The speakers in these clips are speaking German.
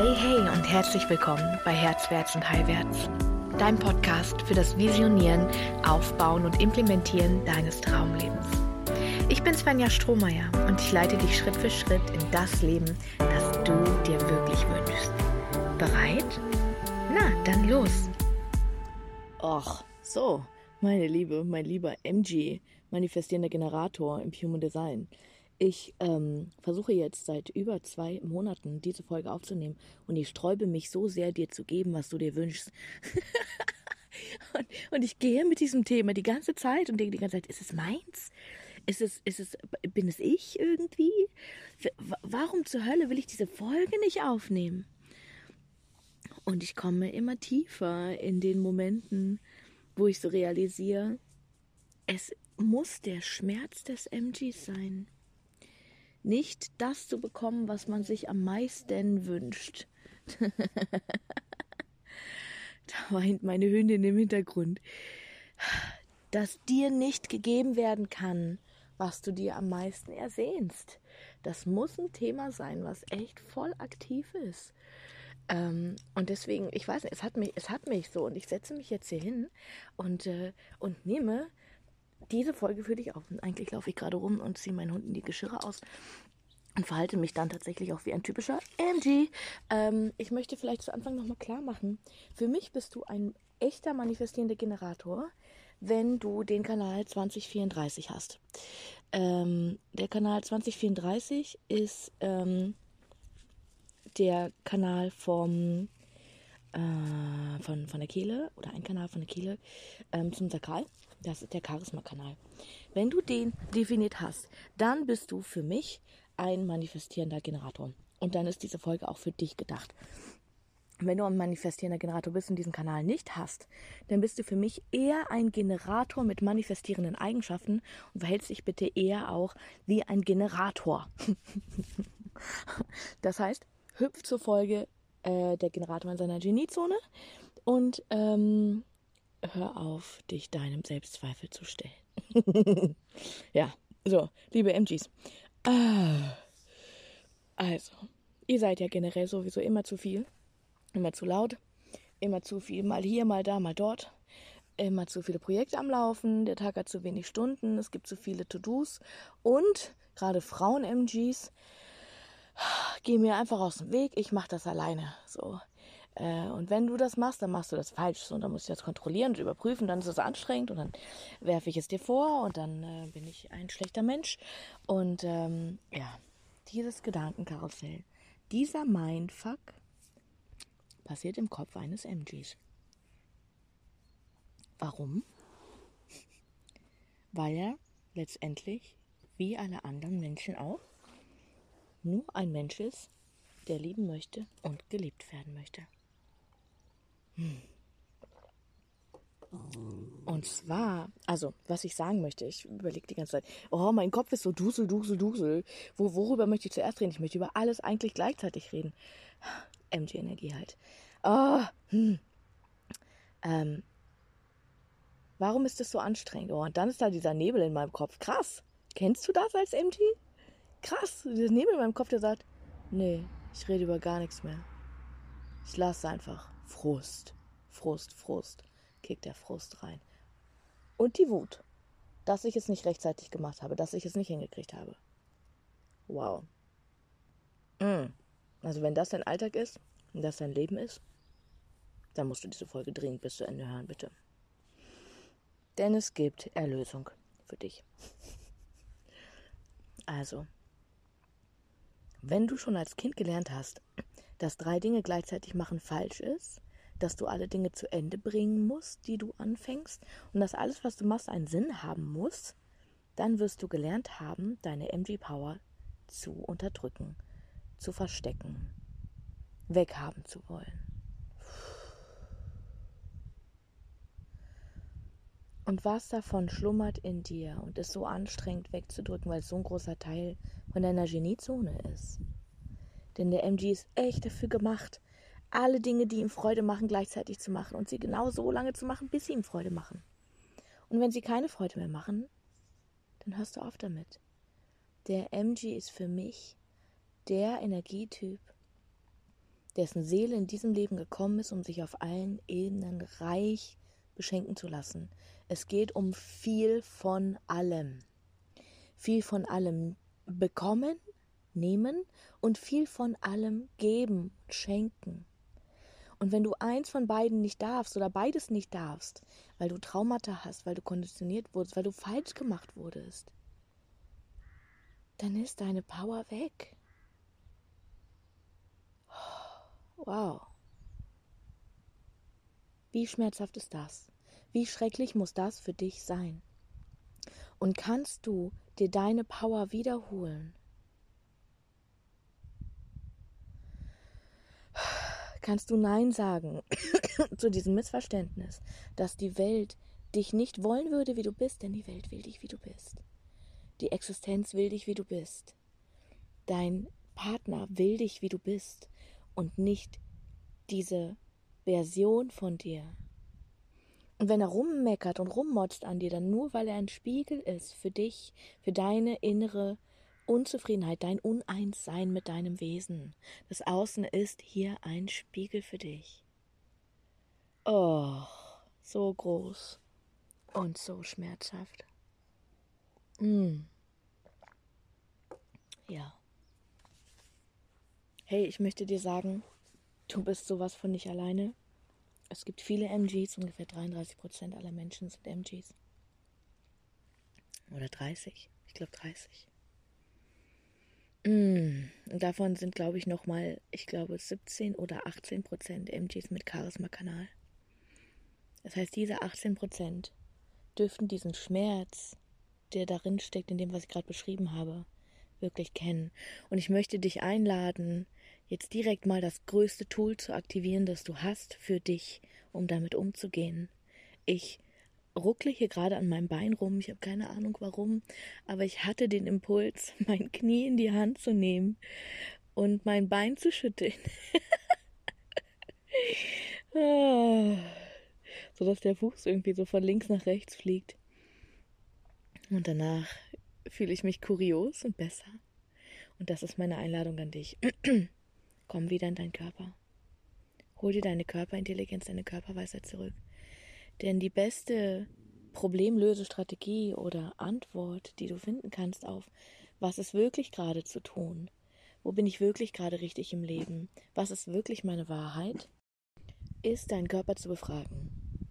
Hey, hey und herzlich willkommen bei Herzwärts und Heilwärts, dein Podcast für das Visionieren, Aufbauen und Implementieren deines Traumlebens. Ich bin Svenja Strohmeier und ich leite dich Schritt für Schritt in das Leben, das du dir wirklich wünschst. Bereit? Na, dann los! Ach, so, meine Liebe, mein lieber MG, manifestierender Generator im Human Design. Ich versuche jetzt seit über 2 Monaten diese Folge aufzunehmen und ich sträube mich so sehr, dir zu geben, was du dir wünschst. und ich gehe mit diesem Thema die ganze Zeit und denke die ganze Zeit, ist es meins? Bin es ich irgendwie? Warum zur Hölle will ich diese Folge nicht aufnehmen? Und ich komme immer tiefer in den Momenten, wo ich so realisiere, es muss der Schmerz des MGs sein. Nicht das zu bekommen, was man sich am meisten wünscht. Da weint meine Hündin im Hintergrund. Dass dir nicht gegeben werden kann, was du dir am meisten ersehnst. Das muss ein Thema sein, was echt voll aktiv ist. Und deswegen, ich weiß nicht, es hat mich so und ich setze mich jetzt hier hin und nehme diese Folge für dich auf. Und eigentlich laufe ich gerade rum und ziehe meinen Hunden die Geschirre aus und verhalte mich dann tatsächlich auch wie ein typischer MG. Ich möchte vielleicht zu Anfang nochmal klar machen, für mich bist du ein echter manifestierender Generator, wenn du den Kanal 2034 hast. Der Kanal 2034 ist der Kanal von der Kehle oder ein Kanal von der Kehle zum Sakral. Das ist der Charisma-Kanal. Wenn du den definiert hast, dann bist du für mich ein manifestierender Generator. Und dann ist diese Folge auch für dich gedacht. Wenn du ein manifestierender Generator bist und diesen Kanal nicht hast, dann bist du für mich eher ein Generator mit manifestierenden Eigenschaften und verhältst dich bitte eher auch wie ein Generator. Das heißt, hüpf zur Folge der Generator in seiner Geniezone und hör auf, dich deinem Selbstzweifel zu stellen. Ja, so, liebe MGs. Also, ihr seid ja generell sowieso immer zu viel, immer zu laut, immer zu viel, mal hier, mal da, mal dort. Immer zu viele Projekte am Laufen, der Tag hat zu wenig Stunden, es gibt zu viele To-Dos und gerade Frauen-MGs gehen mir einfach aus dem Weg, ich mache das alleine. So. Und wenn du das machst, dann machst du das falsch. Und dann musst du das kontrollieren und überprüfen, dann ist es anstrengend und dann werfe ich es dir vor und dann bin ich ein schlechter Mensch. Und ja, dieses Gedankenkarussell, dieser Mindfuck passiert im Kopf eines MGs. Warum? Weil er letztendlich, wie alle anderen Menschen auch, nur ein Mensch ist, der lieben möchte und geliebt werden möchte. Und zwar, also, was ich sagen möchte, ich überlege die ganze Zeit, oh, mein Kopf ist so Dusel, Dusel, Dusel. Worüber möchte ich zuerst reden? Ich möchte über alles eigentlich gleichzeitig reden. MG-Energie halt. Warum ist das so anstrengend? Oh, und dann ist da dieser Nebel in meinem Kopf. Krass. Kennst du das als MG? Krass. Dieser Nebel in meinem Kopf, der sagt, nee, ich rede über gar nichts mehr. Ich lasse einfach. Frust. Kickt der Frust rein. Und die Wut, dass ich es nicht rechtzeitig gemacht habe, dass ich es nicht hingekriegt habe. Wow. Also wenn das dein Alltag ist und das dein Leben ist, dann musst du diese Folge dringend bis zu Ende hören, bitte. Denn es gibt Erlösung für dich. Also, wenn du schon als Kind gelernt hast, dass 3 Dinge gleichzeitig machen falsch ist, dass du alle Dinge zu Ende bringen musst, die du anfängst und dass alles, was du machst, einen Sinn haben muss, dann wirst du gelernt haben, deine MG-Power zu unterdrücken, zu verstecken, weghaben zu wollen. Und was davon schlummert in dir und ist so anstrengend wegzudrücken, weil es so ein großer Teil von deiner Geniezone ist. Denn der MG ist echt dafür gemacht, alle Dinge, die ihm Freude machen, gleichzeitig zu machen und sie genau so lange zu machen, bis sie ihm Freude machen. Und wenn sie keine Freude mehr machen, dann hörst du auf damit. Der MG ist für mich der Energietyp, dessen Seele in diesem Leben gekommen ist, um sich auf allen Ebenen reich beschenken zu lassen. Es geht um viel von allem. Viel von allem bekommen, nehmen und viel von allem geben, schenken. Und wenn du eins von beiden nicht darfst oder beides nicht darfst, weil du Traumata hast, weil du konditioniert wurdest, weil du falsch gemacht wurdest, dann ist deine Power weg. Wow. Wie schmerzhaft ist das? Wie schrecklich muss das für dich sein? Und kannst du dir deine Power wiederholen? Kannst du Nein sagen zu diesem Missverständnis, dass die Welt dich nicht wollen würde, wie du bist, denn die Welt will dich, wie du bist. Die Existenz will dich, wie du bist. Dein Partner will dich, wie du bist und nicht diese Version von dir. Und wenn er rummeckert und rummotzt an dir, dann nur, weil er ein Spiegel ist für dich, für deine innere Unzufriedenheit, dein Uneinssein mit deinem Wesen. Das Außen ist hier ein Spiegel für dich. Oh, so groß und so schmerzhaft. Ja. Hey, ich möchte dir sagen, du bist sowas von nicht alleine. Es gibt viele MGs, ungefähr 33% aller Menschen sind MGs. Oder 30, ich glaube 30. Und davon sind, glaube ich, 17 oder 18% MGs mit Charisma-Kanal. Das heißt, diese 18% dürften diesen Schmerz, der darin steckt, in dem, was ich gerade beschrieben habe, wirklich kennen. Und ich möchte dich einladen, jetzt direkt mal das größte Tool zu aktivieren, das du hast für dich, um damit umzugehen. Ich ruckle hier gerade an meinem Bein rum, ich habe keine Ahnung warum, aber ich hatte den Impuls, mein Knie in die Hand zu nehmen und mein Bein zu schütteln. Sodass der Fuß irgendwie so von links nach rechts fliegt. Und danach fühle ich mich kurios und besser. Und das ist meine Einladung an dich. Komm wieder in deinen Körper. Hol dir deine Körperintelligenz, deine Körperweisheit zurück. Denn die beste Problemlösestrategie oder Antwort, die du finden kannst auf, was ist wirklich gerade zu tun? Wo bin ich wirklich gerade richtig im Leben? Was ist wirklich meine Wahrheit? Ist deinen Körper zu befragen.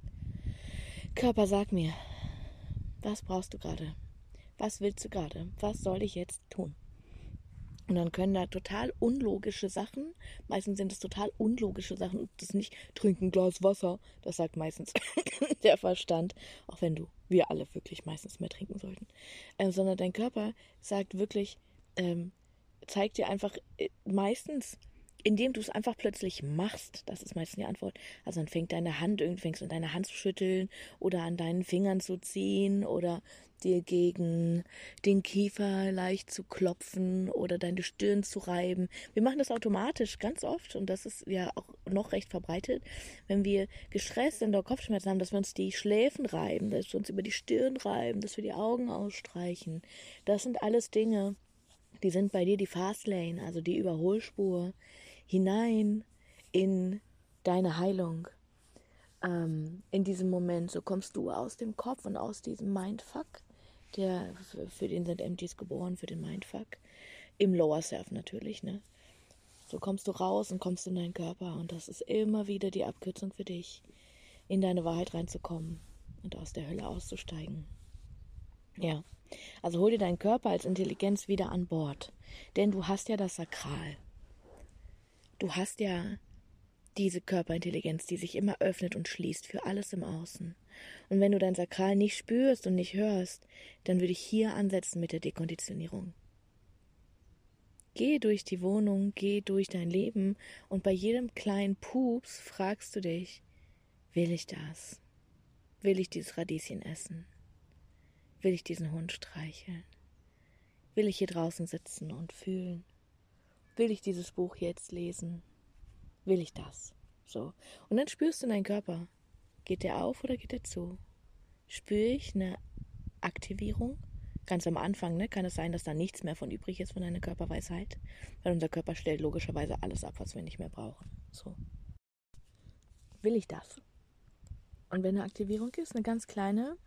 Körper, sag mir, was brauchst du gerade? Was willst du gerade? Was soll ich jetzt tun? Und dann können da total unlogische Sachen, meistens sind es total unlogische Sachen, das ist nicht, trink ein Glas Wasser, das sagt meistens der Verstand, auch wenn wir alle wirklich meistens mehr trinken sollten, sondern dein Körper sagt wirklich, zeigt dir einfach meistens, indem du es einfach plötzlich machst, das ist meistens die Antwort, also dann fängst du an deine Hand zu schütteln oder an deinen Fingern zu ziehen oder dir gegen den Kiefer leicht zu klopfen oder deine Stirn zu reiben. Wir machen das automatisch ganz oft und das ist ja auch noch recht verbreitet, wenn wir gestresst sind oder Kopfschmerzen haben, dass wir uns die Schläfen reiben, dass wir uns über die Stirn reiben, dass wir die Augen ausstreichen. Das sind alles Dinge, die sind bei dir die Fastlane, also die Überholspur hinein in deine Heilung. In diesem Moment, so kommst du aus dem Kopf und aus diesem Mindfuck, für den sind MGs geboren, für den Mindfuck, im Lower Self natürlich, ne? So kommst du raus und kommst in deinen Körper und das ist immer wieder die Abkürzung für dich, in deine Wahrheit reinzukommen und aus der Hölle auszusteigen. Ja, also hol dir deinen Körper als Intelligenz wieder an Bord, denn du hast ja das Sakral. Du hast ja diese Körperintelligenz, die sich immer öffnet und schließt für alles im Außen. Und wenn du dein Sakral nicht spürst und nicht hörst, dann würde ich hier ansetzen mit der Dekonditionierung. Geh durch die Wohnung, geh durch dein Leben und bei jedem kleinen Pups fragst du dich, will ich das? Will ich dieses Radieschen essen? Will ich diesen Hund streicheln? Will ich hier draußen sitzen und fühlen? Will ich dieses Buch jetzt lesen? Will ich das? So. Und dann spürst du in deinen Körper. Geht der auf oder geht der zu? Spüre ich eine Aktivierung? Ganz am Anfang, ne, kann es sein, dass da nichts mehr von übrig ist von deiner Körperweisheit, weil unser Körper stellt logischerweise alles ab, was wir nicht mehr brauchen. So. Will ich das? Und wenn eine Aktivierung ist, eine ganz kleine,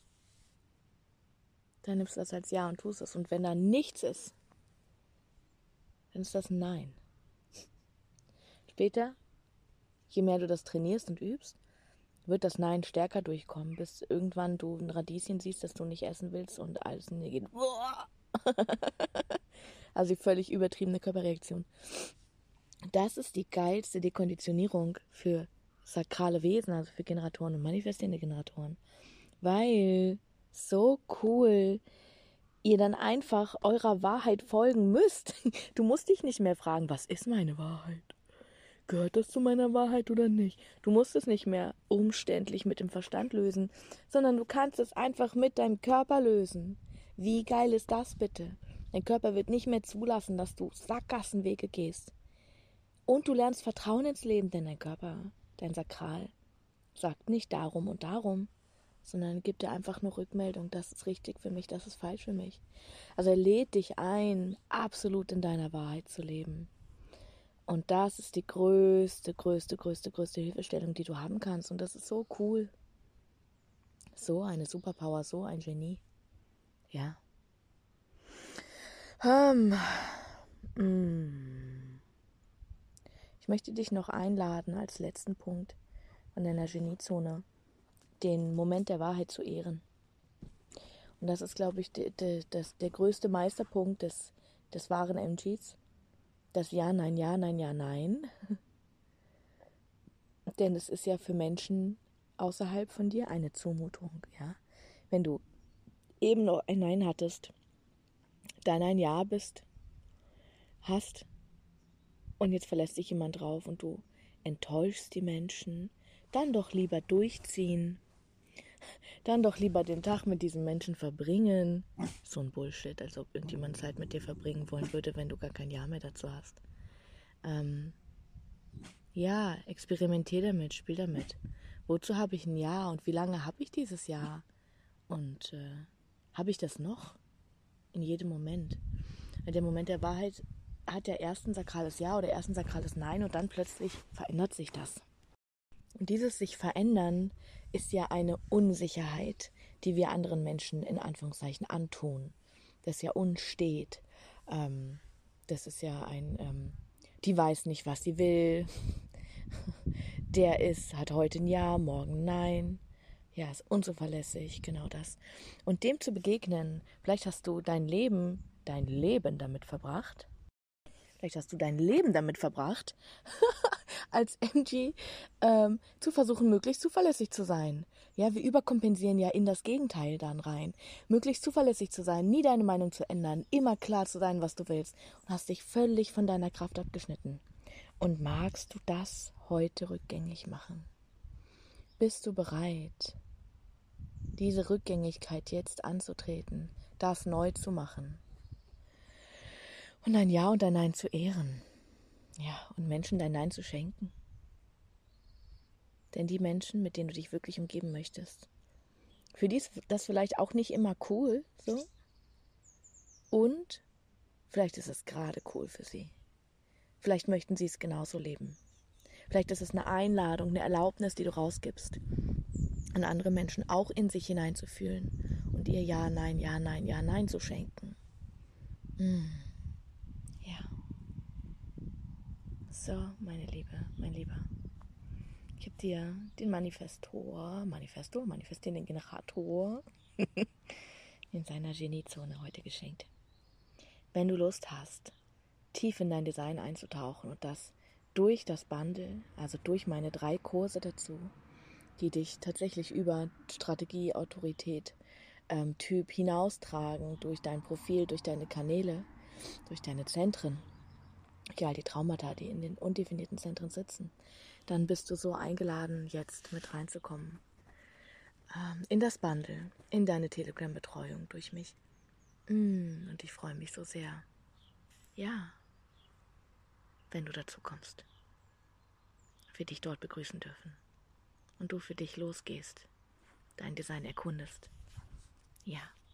dann nimmst du das als Ja und tust es. Und wenn da nichts ist, dann ist das ein Nein. Später, je mehr du das trainierst und übst, wird das Nein stärker durchkommen, bis irgendwann du ein Radieschen siehst, das du nicht essen willst und alles in dir geht. Also die völlig übertriebene Körperreaktion. Das ist die geilste Dekonditionierung für sakrale Wesen, also für Generatoren und manifestierende Generatoren. Weil so cool ihr dann einfach eurer Wahrheit folgen müsst. Du musst dich nicht mehr fragen, was ist meine Wahrheit? Gehört das zu meiner Wahrheit oder nicht? Du musst es nicht mehr umständlich mit dem Verstand lösen, sondern du kannst es einfach mit deinem Körper lösen. Wie geil ist das bitte? Dein Körper wird nicht mehr zulassen, dass du Sackgassenwege gehst. Und du lernst Vertrauen ins Leben, denn dein Körper, dein Sakral, sagt nicht darum und darum, sondern gibt dir einfach nur Rückmeldung, das ist richtig für mich, das ist falsch für mich. Also er lädt dich ein, absolut in deiner Wahrheit zu leben. Und das ist die größte Hilfestellung, die du haben kannst. Und das ist so cool. So eine Superpower, so ein Genie. Ja. Ich möchte dich noch einladen, als letzten Punkt von deiner Geniezone, den Moment der Wahrheit zu ehren. Und das ist, glaube ich, der größte Meisterpunkt des wahren MGs. Das Ja, Nein, Ja, Nein, Ja, Nein. Denn es ist ja für Menschen außerhalb von dir eine Zumutung, ja. Wenn du eben noch ein Nein hattest, dann ein Ja hast und jetzt verlässt sich jemand drauf und du enttäuschst die Menschen, dann doch lieber durchziehen, dann doch lieber den Tag mit diesem Menschen verbringen. So ein Bullshit, als ob irgendjemand Zeit mit dir verbringen wollen würde, wenn du gar kein Ja mehr dazu hast. Ja, experimentier damit, spiel damit. Wozu habe ich ein Ja und wie lange habe ich dieses Ja? Und habe ich das noch? In jedem Moment. Der Moment der Wahrheit hat ja erst ein sakrales Ja oder erst ein sakrales Nein und dann plötzlich verändert sich das. Und dieses sich verändern ist ja eine Unsicherheit, die wir anderen Menschen in Anführungszeichen antun. Das ja uns steht. Das ist ja die weiß nicht, was sie will. Der hat heute ein Ja, morgen Nein. Ja, ist unzuverlässig, genau das. Und dem zu begegnen, vielleicht hast du dein Leben damit verbracht. Vielleicht hast du dein Leben damit verbracht, als MG zu versuchen, möglichst zuverlässig zu sein. Ja, wir überkompensieren ja in das Gegenteil dann rein. Möglichst zuverlässig zu sein, nie deine Meinung zu ändern, immer klar zu sein, was du willst und hast dich völlig von deiner Kraft abgeschnitten. Und magst du das heute rückgängig machen? Bist du bereit, diese Rückgängigkeit jetzt anzutreten, das neu zu machen? Und dein Ja und dein Nein zu ehren. Ja, und Menschen dein Nein zu schenken. Denn die Menschen, mit denen du dich wirklich umgeben möchtest, für die ist das vielleicht auch nicht immer cool, so. Und vielleicht ist es gerade cool für sie. Vielleicht möchten sie es genauso leben. Vielleicht ist es eine Einladung, eine Erlaubnis, die du rausgibst, an andere Menschen auch in sich hineinzufühlen und ihr Ja, Nein, Ja, Nein, Ja, Nein zu schenken. Ja. So, meine Liebe, mein Lieber. Ich habe dir den manifestierenden Generator in seiner Geniezone heute geschenkt. Wenn du Lust hast, tief in dein Design einzutauchen und das durch das Bundle, also durch meine 3 Kurse dazu, die dich tatsächlich über Strategie, Autorität, Typ hinaustragen, durch dein Profil, durch deine Kanäle, durch deine Zentren, ja, die Traumata, die in den undefinierten Zentren sitzen, dann bist du so eingeladen, jetzt mit reinzukommen in das Bundle, in deine Telegram-Betreuung durch mich. Und ich freue mich so sehr, ja, wenn du dazu kommst, wir dich dort begrüßen dürfen und du für dich losgehst, dein Design erkundest. Ja,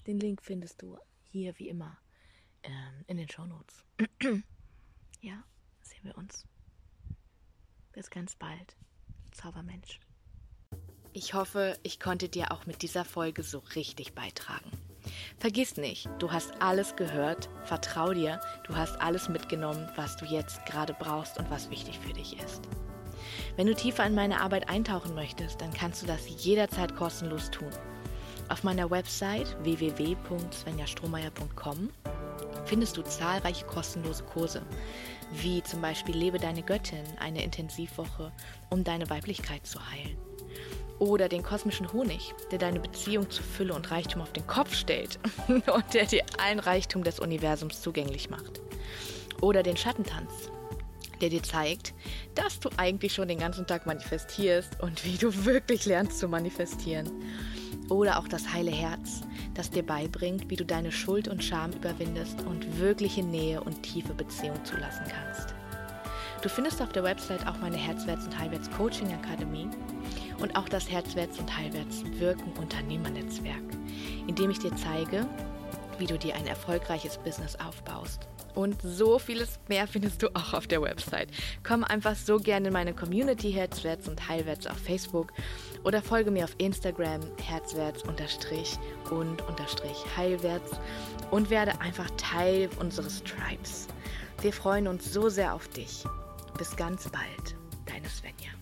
Den Link findest du hier wie immer in den Shownotes. Ja, sehen wir uns. Bis ganz bald. Zaubermensch. Ich hoffe, ich konnte dir auch mit dieser Folge so richtig beitragen. Vergiss nicht, du hast alles gehört, vertrau dir, du hast alles mitgenommen, was du jetzt gerade brauchst und was wichtig für dich ist. Wenn du tiefer in meine Arbeit eintauchen möchtest, dann kannst du das jederzeit kostenlos tun. Auf meiner Website www.svenjastrohmeier.com findest du zahlreiche kostenlose Kurse, wie zum Beispiel Lebe deine Göttin, eine Intensivwoche, um deine Weiblichkeit zu heilen. Oder den kosmischen Honig, der deine Beziehung zu Fülle und Reichtum auf den Kopf stellt und der dir allen Reichtum des Universums zugänglich macht. Oder den Schattentanz, der dir zeigt, dass du eigentlich schon den ganzen Tag manifestierst und wie du wirklich lernst zu manifestieren. Oder auch das heile Herz, das dir beibringt, wie du deine Schuld und Scham überwindest und wirkliche Nähe und tiefe Beziehung zulassen kannst. Du findest auf der Website auch meine Herzwärts- und Heilwärts-Coaching-Akademie und auch das Herzwärts- und Heilwärts-Wirken-Unternehmernetzwerk, in dem ich dir zeige, wie du dir ein erfolgreiches Business aufbaust. Und so vieles mehr findest du auch auf der Website. Komm einfach so gerne in meine Community Herzwärts und Heilwärts auf Facebook oder folge mir auf Instagram Herzwärts_und_Heilwärts und werde einfach Teil unseres Tribes. Wir freuen uns so sehr auf dich. Bis ganz bald, deine Svenja.